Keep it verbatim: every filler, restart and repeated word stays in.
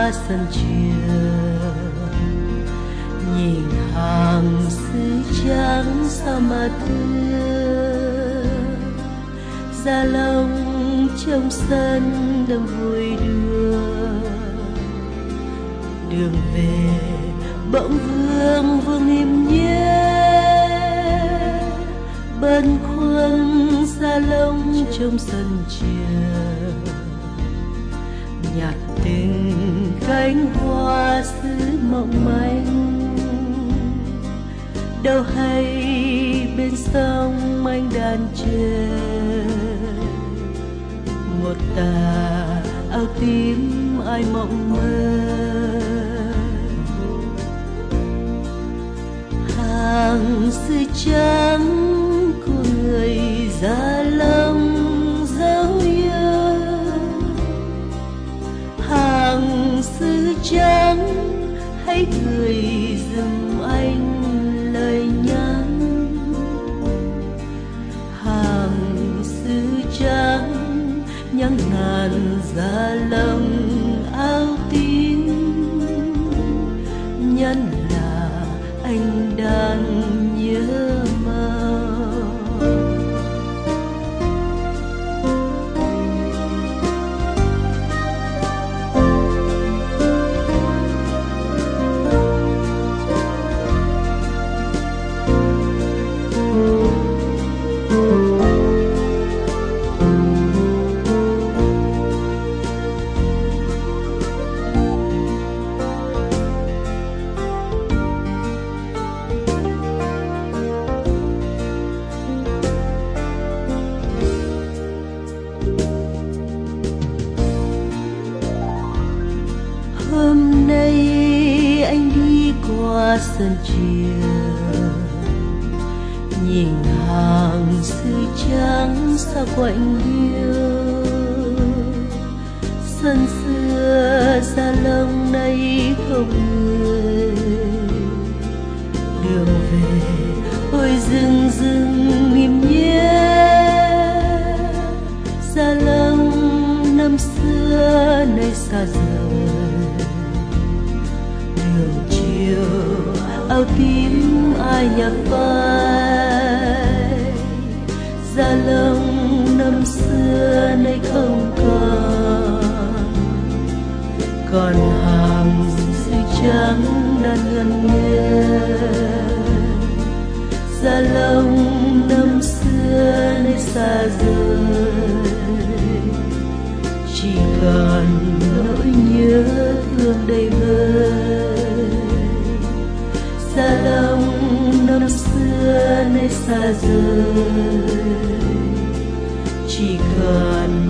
qua sân trường, nhìn hàng sứ trắng sao mà thương. Gia Long trong sân đâm vui đưa, đường về bỗng vương vương im nhé. Bâng khuâng Gia Long trong sân trường, nhặt từng cánh hoa sứ mộng manh. Đâu hay bên sông anh đàn chơi, một tà áo tím ai mộng mơ. Hàng sứ trắng của người Gia Long dấu nhớ, hàng sứ trắng hãy gửi giùm anh lời nhắn. Hàng sứ trắng nhắn ngàn Gia Long áo tím, nhắn là anh đang nhớ mong. Hôm nay anh đi qua sân trường, nhìn hàng sứ trắng sao quạnh hiu. Sân xưa Gia Long nay không người, đường về ôi rừng rừng im nhé. Gia Long năm xưa nay xa rời, đường chiều áo tím ai nhặt phai. Gia Long năm xưa nay không còn, còn hàng sứ trắng đang ngân nghê. Gia Long năm xưa nay xa rời, chỉ còn nỗi nhớ thương đầy vơi. Gia Long năm xưa nay xa rời, chỉ còn